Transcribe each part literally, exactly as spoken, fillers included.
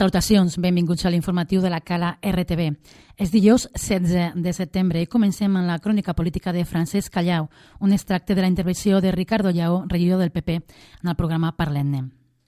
Salutacions, benvinguts a l'informatiu de la Cala R T B. És dijous setze de setembre i comencem amb la crònica política de Francesc Callau, un extracte de la intervenció de Ricardo Lleó, regidor del P P, en el programa Parlem-ne.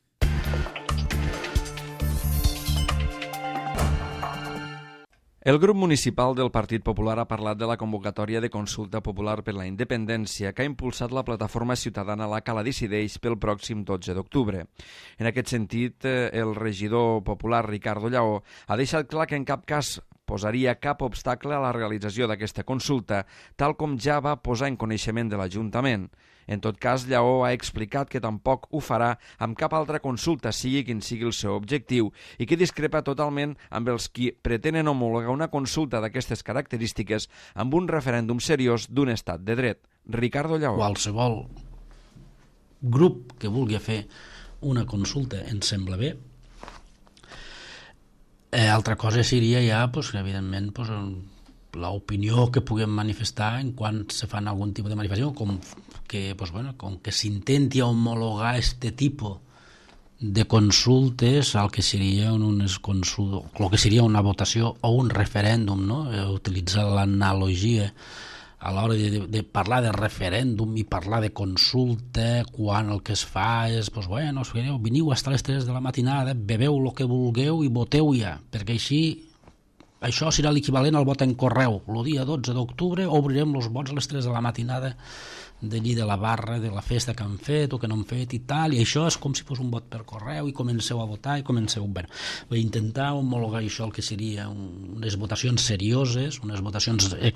El grup municipal del Partit Popular ha parlat de la convocatòria de consulta popular per la independència que ha impulsat la plataforma ciutadana La Cala Decideix pel pròxim dotze d'octubre. En aquest sentit, el regidor popular Ricardo Lleó ha deixat clar que en cap cas posaria cap obstacle a la realització d'aquesta consulta, tal com ja va posar en coneixement de l'Ajuntament. En tot cas, Lleó ha explicat que tampoc ho farà amb cap altra consulta, sigui quin sigui el seu objectiu, i que discrepa totalment amb els qui pretenen homologar una consulta d'aquestes característiques amb un referèndum seriós d'un estat de dret. Ricardo Lleó. Qualsevol grup que vulgui fer una consulta ens sembla bé. Eh, altra cosa seria ja, pues, evidentment, pues, l'opinió que puguem manifestar en quan se fan algun tipus de manifestació, com que, pues, bueno, com que s'intenti homologar este tipus de consultes al que seria unes consultes, el que seria una votació o un referèndum, no? Utilitzar l'analogia a l'hora de, de, de parlar de referèndum i parlar de consulta, quan el que es fa és, pues, bueno, veniu a les tres de la matinada, beveu el que vulgueu i voteu ja, perquè així això serà l'equivalent al vot en correu. El dia dotze d'octubre obrirem els vots a les tres de la matinada d'allí de la barra, de la festa que han fet o que no han fet i tal, i això és com si fos un vot per correu i comenceu a votar i comenceu... Bueno, vull intentar homologar això el que seria unes votacions serioses, unes votacions eh,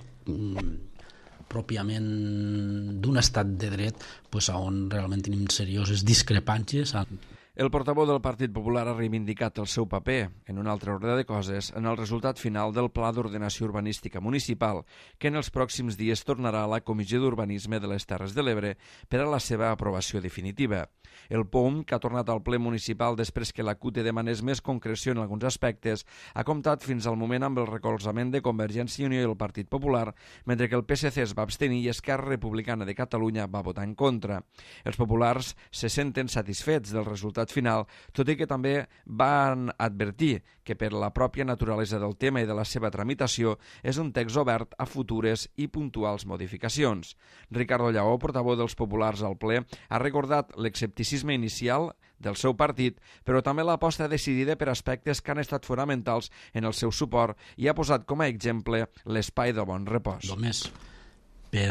pròpiament d'un estat de dret, pues, on realment tenim serioses discrepàncies. El portaveu del Partit Popular ha reivindicat el seu paper, en un altre ordre de coses, en el resultat final del Pla d'Ordenació Urbanística Municipal, que en els pròxims dies tornarà a la Comissió d'Urbanisme de les Terres de l'Ebre per a la seva aprovació definitiva. El P O M, que ha tornat al ple municipal després que la C U T demanés més concreció en alguns aspectes, ha comptat fins al moment amb el recolzament de Convergència i Unió i el Partit Popular, mentre que el P S C es va abstenir i Esquerra Republicana de Catalunya va votar en contra. Els populars se senten satisfets del resultat final, tot i que també van advertir que per la pròpia naturalesa del tema i de la seva tramitació és un text obert a futures i puntuals modificacions. Ricardo Lleó, portaveu dels populars al ple, ha recordat l'escepticisme inicial del seu partit, però també l'aposta decidida per aspectes que han estat fonamentals en el seu suport i ha posat com a exemple l'espai de bon repòs. Només per,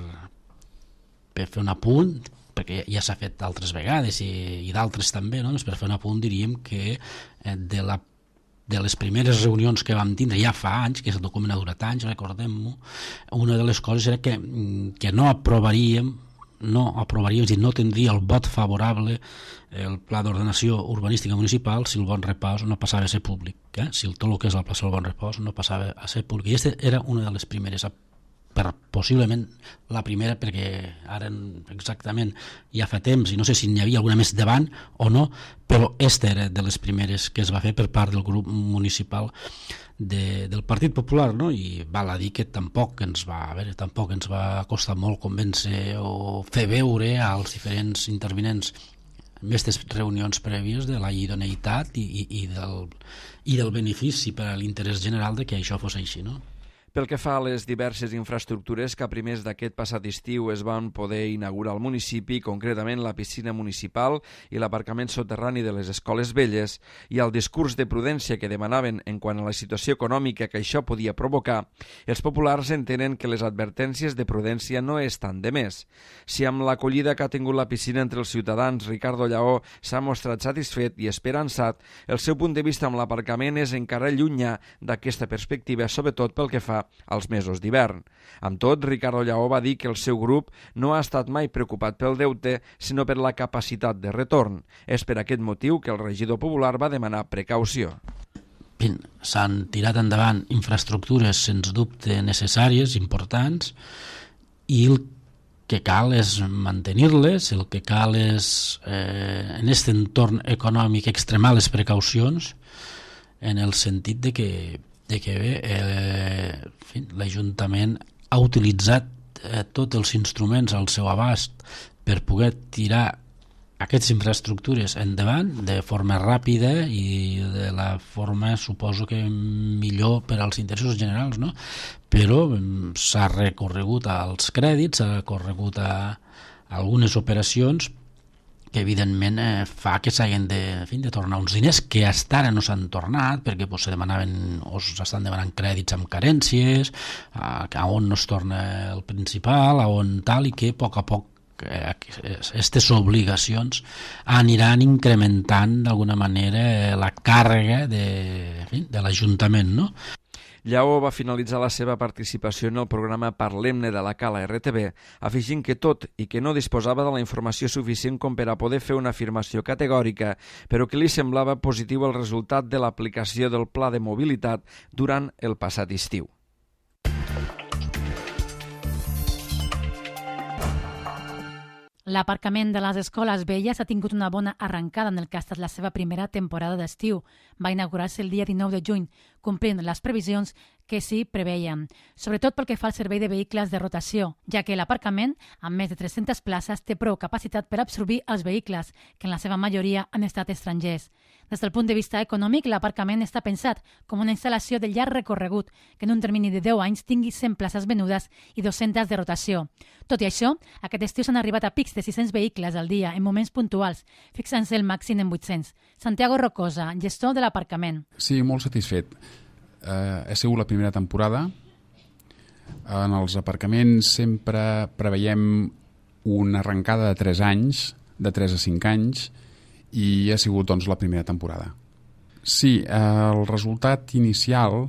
per fer un apunt, perquè ja s'ha fet altres vegades i, i d'altres també, no? Per fer un apunt diríem que eh, de, la, de les primeres reunions que vam tindre ja fa anys, que el document ha durat anys, recordem-ho, una de les coses era que, que no aprovaríem no aprovaríem, és a dir, no tindria el vot favorable el Pla d'Ordenació Urbanística Municipal si el Bon Repòs no passava a ser públic, eh? Si el, tot el que és la plaça del Bon Repòs no passava a ser públic. I aquesta era una de les primeres, per possiblement la primera, perquè ara exactament ja fa temps i no sé si n'hi havia alguna més davant o no, però aquesta era de les primeres que es va fer per part del grup municipal de, del Partit Popular, no? I val a dir que tampoc ens va a veure, tampoc ens va costar molt convèncer o fer veure als diferents intervinents en aquestes reunions prèvies de la idoneïtat i, i, i, del, i del benefici per a l'interès general de que això fos així, no? Pel que fa a les diverses infraestructures que a primers d'aquest passat estiu es van poder inaugurar al municipi, concretament la piscina municipal i l'aparcament soterrani de les escoles velles, i al discurs de prudència que demanaven en quant a la situació econòmica que això podia provocar, els populars entenen que les advertències de prudència no estan de més. Si amb l'acollida que ha tingut la piscina entre els ciutadans Ricardo Lleó s'ha mostrat satisfet i esperançat, el seu punt de vista amb l'aparcament és encara llunyà d'aquesta perspectiva, sobretot pel que fa als mesos d'hivern. Amb tot, Ricardo Lleó va dir que el seu grup no ha estat mai preocupat pel deute, sinó per la capacitat de retorn. És per aquest motiu que el regidor popular va demanar precaució. S'han tirat endavant infraestructures, sens dubte, necessàries, importants, i el que cal és mantenir-les, el que cal és, eh, en aquest entorn econòmic, extremar les precaucions, en el sentit de que de que bé, eh, l'Ajuntament ha utilitzat eh, tots els instruments al seu abast per poder tirar aquestes infraestructures endavant de forma ràpida i de la forma, suposo que millor per als interessos generals, no? Però s'ha recorregut als crèdits, s'ha recorregut a algunes operacions que evidentment eh, fa que s'hagin de, en fi, de tornar uns diners que hasta ara no s'han tornat perquè pues, se demanaven o s'estan demanant crèdits amb carències, a, a on no es torna el principal, a on tal, i que a poc a poc aquestes obligacions aniran incrementant d'alguna manera la càrrega de, en fi, de l'Ajuntament, no? Lleó va finalitzar la seva participació en el programa Parlem-ne de la Cala R T B, afegint que tot i que no disposava de la informació suficient com per a poder fer una afirmació categòrica, però que li semblava positiu el resultat de l'aplicació del Pla de Mobilitat durant el passat estiu. L'aparcament de les escoles velles ha tingut una bona arrencada en el que ha estat la seva primera temporada d'estiu. Va inaugurar-se el dia dinou de juny, complint les previsions que s'hi preveien, sobretot pel que fa al servei de vehicles de rotació, ja que l'aparcament, amb més de tres-centes places, té prou capacitat per absorbir els vehicles, que en la seva majoria han estat estrangers. Des del punt de vista econòmic, l'aparcament està pensat com una instal·lació de llarg recorregut, que en un termini de deu anys tingui cent places venudes i dues-centes de rotació. Tot i això, aquest estiu s'han arribat a pics de sis-cents vehicles al dia en moments puntuals, fixant-se el màxim en vuit-cents. Santiago Rocosa, gestor de l'aparcament. Sí, molt satisfet. Uh, ha sigut la primera temporada. En els aparcaments sempre preveiem una arrencada de tres anys, de tres a cinc anys, i ha sigut doncs, la primera temporada. Sí, uh, el resultat inicial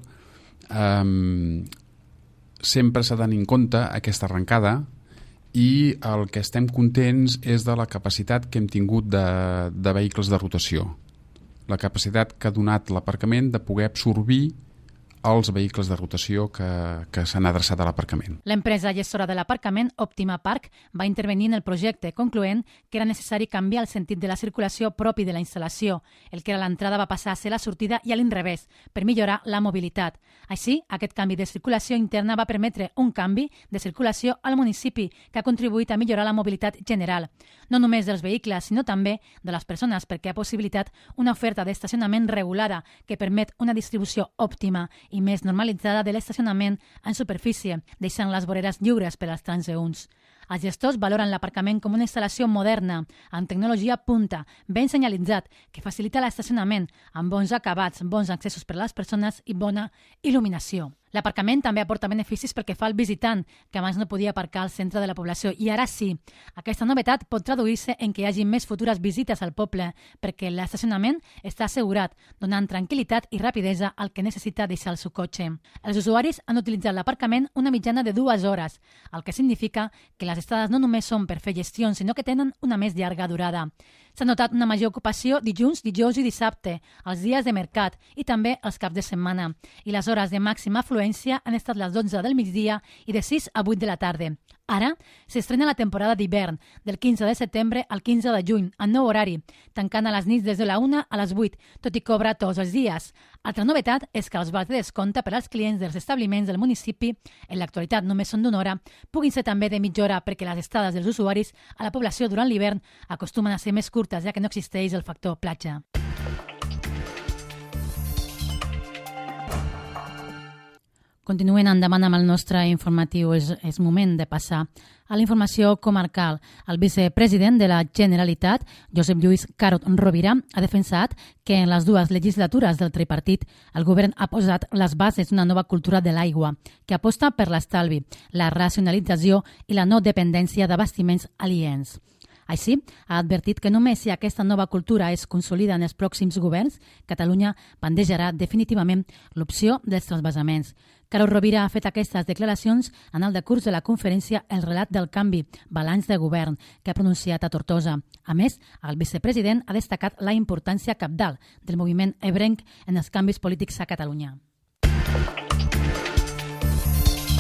um, sempre s'ha de tenir en compte aquesta arrencada, i el que estem contents és de la capacitat que hem tingut de, de vehicles de rotació. La capacitat que ha donat l'aparcament de poder absorbir els vehicles de rotació que, que s'han adreçat a l'aparcament. L'empresa gestora de l'aparcament, Optima Park, va intervenir en el projecte, concloent que era necessari canviar el sentit de la circulació propi de la instal·lació. El que era l'entrada va passar a ser la sortida i a l'inrevés, per millorar la mobilitat. Així, aquest canvi de circulació interna va permetre un canvi de circulació al municipi, que ha contribuït a millorar la mobilitat general, no només dels vehicles, sinó també de les persones, perquè ha possibilitat una oferta d'estacionament regulada que permet una distribució òptima i més normalitzada de l'estacionament en superfície, deixant les voreres lliures per als transeünts. Els gestors valoren l'aparcament com una instal·lació moderna, amb tecnologia punta, ben senyalitzat, que facilita l'estacionament, amb bons acabats, bons accessos per a les persones i bona il·luminació. L'aparcament també aporta beneficis pel que fa al visitant, que abans no podia aparcar al centre de la població. I ara sí, aquesta novetat pot traduir-se en que hi hagi més futures visites al poble, perquè l'estacionament està assegurat, donant tranquil·litat i rapidesa al que necessita deixar el seu cotxe. Els usuaris han utilitzat l'aparcament una mitjana de dues hores, el que significa que les estades no només són per fer gestions, sinó que tenen una més llarga durada. S'ha notat una major ocupació dilluns, dijous i dissabte, els dies de mercat i també els caps de setmana. I les hores de màxima afluència han estat les dotze del migdia i de sis a vuit de la tarda. Ara s'estrena la temporada d'hivern, del quinze de setembre al quinze de juny, en nou horari, tancant a les nits des de la una a les vuit, tot i cobra tots els dies. Altra novetat és que els vals de descompte per als clients dels establiments del municipi, en l'actualitat només són d'una hora, puguin ser també de mitja hora perquè les estades dels usuaris a la població durant l'hivern acostumen a ser més curtes, ja que no existeix el factor platja. Continuen endavant amb el nostre informatiu. És, és moment de passar a la informació comarcal. El vicepresident de la Generalitat, Josep Lluís Carod Rovira, ha defensat que en les dues legislatures del tripartit el govern ha posat les bases d'una nova cultura de l'aigua, que aposta per l'estalvi, la racionalització i la no dependència d'abastiments aliens. Així, ha advertit que només si aquesta nova cultura es consolida en els pròxims governs, Catalunya bandejarà definitivament l'opció dels transvasaments. Carod Rovira ha fet aquestes declaracions en el decurs de la conferència El relat del canvi, balanç de govern, que ha pronunciat a Tortosa. A més, el vicepresident ha destacat la importància cabdal del moviment ebrenc en els canvis polítics a Catalunya.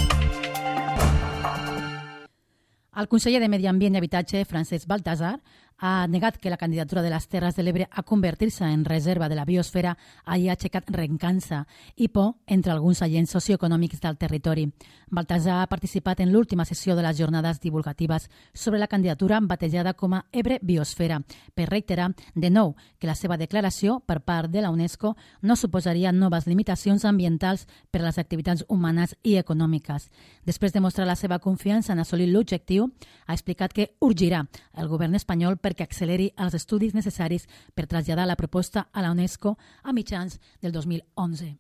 El conseller de Medi Ambient i Habitatge, Francesc Baltasar, ha negat que la candidatura de les Terres de l'Ebre a convertir-se en reserva de la biosfera hagi aixecat rencança i por entre alguns agents socioeconòmics del territori. Baltasar ha participat en l'última sessió de les jornades divulgatives sobre la candidatura batejada com a Ebre Biosfera, per reiterar de nou que la seva declaració per part de la UNESCO no suposaria noves limitacions ambientals per a les activitats humanes i econòmiques. Després de mostrar la seva confiança en assolir l'objectiu, ha explicat que urgirà el govern espanyol perquè acceleri els estudis necessaris per traslladar la proposta a la UNESCO a mitjans del dos mil onze.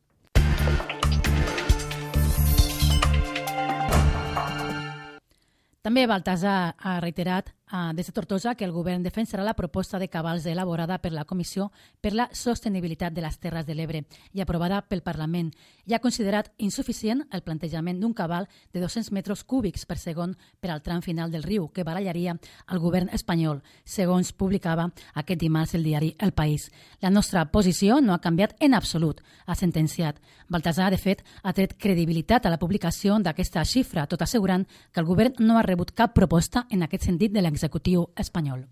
També Baltasar ha reiterat des de Tortosa que el govern defensarà la proposta de cabals elaborada per la Comissió per la Sostenibilitat de les Terres de l'Ebre i aprovada pel Parlament, i ha considerat insuficient el plantejament d'un cabal de dos-cents metres cúbics per segon per al tram final del riu, que barallaria el govern espanyol, segons publicava aquest dimarts el diari El País. La nostra posició no ha canviat en absolut, ha sentenciat. Baltasar, de fet, ha tret credibilitat a la publicació d'aquesta xifra, tot assegurant que el govern no ha rebut cap proposta en aquest sentit de l'executiu espanyol.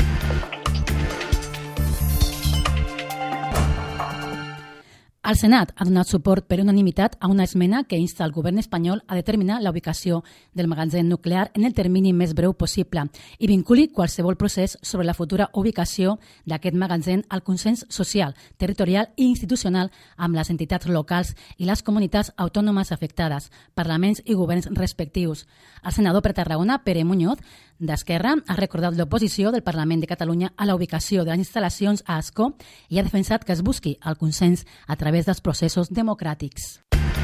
El Senat ha donat suport per unanimitat a una esmena que insta el govern espanyol a determinar la ubicació del magatzem nuclear en el termini més breu possible i vinculi qualsevol procés sobre la futura ubicació d'aquest magatzem al consens social, territorial i institucional amb les entitats locals i les comunitats autònomes afectades, parlaments i governs respectius. El senador per Tarragona, Pere Muñoz, d'Esquerra, ha recordat l'oposició del Parlament de Catalunya a la ubicació de les instal·lacions a Ascó i ha defensat que es busqui el consens a través dels processos democràtics.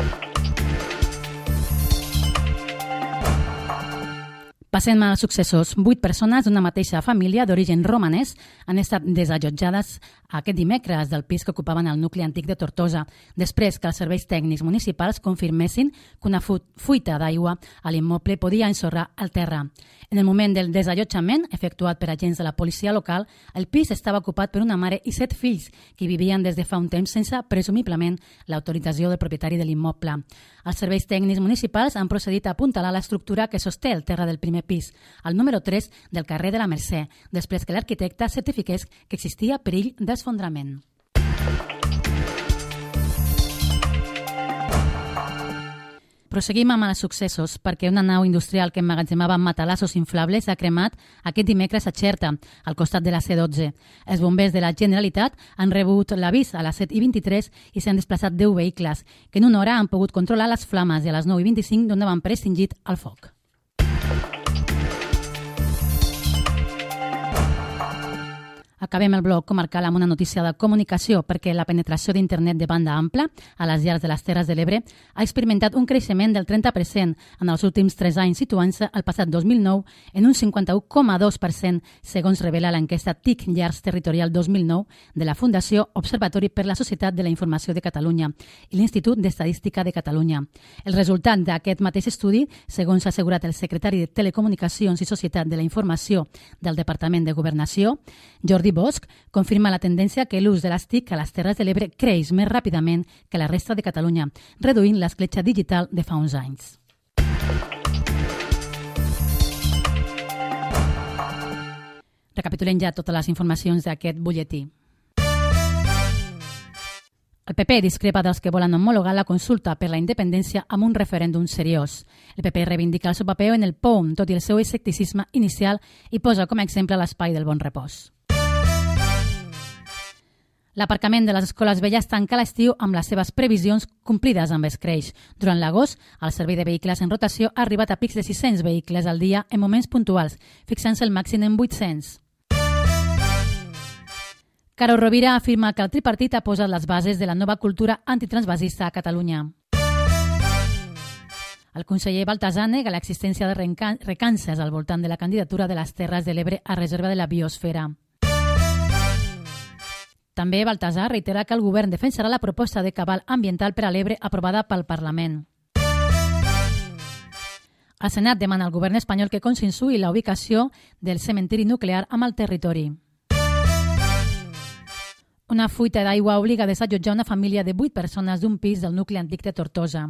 Passem als successos. Vuit persones d'una mateixa família d'origen romanès han estat desallotjades aquest dimecres del pis que ocupaven al nucli antic de Tortosa, després que els serveis tècnics municipals confirmessin que una fuita d'aigua a l'immoble podia ensorrar el terra. En el moment del desallotjament, efectuat per agents de la policia local, el pis estava ocupat per una mare i set fills que vivien des de fa un temps sense, presumiblement, l'autorització del propietari de l'immoble. Els serveis tècnics municipals han procedit a apuntalar l'estructura que sosté el terra del primer pis, al número tres del carrer de la Mercè, després que l'arquitecte certifiqués que existia perill d'esfondrament. Proseguim amb els successos perquè una nau industrial que emmagatzemava matalassos inflables ha cremat aquest dimecres a Xerta, al costat de la C dotze. Els bombers de la Generalitat han rebut l'avís a les set i vint-i-tres i s'han desplaçat deu vehicles, que en una hora han pogut controlar les flames i a les nou i vint-i-cinc donaven per extingit el foc. Acabem el bloc comarcal amb una notícia de comunicació perquè la penetració d'internet de banda ampla a les llars de les Terres de l'Ebre ha experimentat un creixement del trenta per cent en els últims tres anys, situant-se el passat dos mil nou en un cinquanta-u coma dos per cent, segons revela l'enquesta T I C Llars Territorial dos mil nou de la Fundació Observatori per la Societat de la Informació de Catalunya i l'Institut d'Estadística de Catalunya. El resultat d'aquest mateix estudi, segons ha assegurat el secretari de Telecomunicacions i Societat de la Informació del Departament de Governació, Jordi Bosch, confirma la tendència que l'ús de les T I C a les Terres de l'Ebre creix més ràpidament que la resta de Catalunya, reduint l'escletxa digital de fa uns anys. Recapitulem ja totes les informacions d'aquest butlletí. El P P discrepa dels que volen homologar la consulta per la independència amb un referèndum seriós. El P P reivindica el seu paper en el P O M, tot i el seu escepticisme inicial, i posa com a exemple l'espai del Bon Repòs. L'aparcament de les escoles velles tanca l'estiu amb les seves previsions complides amb escreix. Durant l'agost, el servei de vehicles en rotació ha arribat a pics de sis-cents vehicles al dia en moments puntuals, fixant-se el màxim en vuit-cents. Caro Rovira afirma que el tripartit ha posat les bases de la nova cultura antitransvasista a Catalunya. El conseller Baltasar nega l'existència de recances al voltant de la candidatura de les Terres de l'Ebre a reserva de la biosfera. També Baltasar reitera que el govern defensarà la proposta de cabal ambiental per a l'Ebre aprovada pel Parlament. El Senat demana al govern espanyol que consensuï la ubicació del cementiri nuclear amb el territori. Una fuita d'aigua obliga a desallotjar una família de vuit persones d'un pis del nucli antic de Tortosa.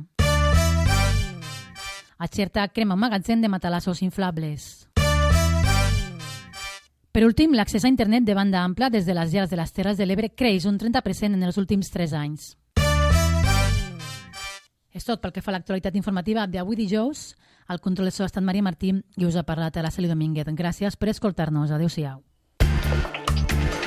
A Xerta crema un magatzem de matalassos inflables. Per últim, l'accés a internet de banda ampla des de les llars de les Terres de l'Ebre creix un trenta per cent en els últims tres anys. És tot pel que fa a l'actualitat informativa d'avui dijous. Al control de so ha estat Maria Martí i us ha parlat a la Celi Domínguez. Gràcies per escoltar-nos. Adéu-siau.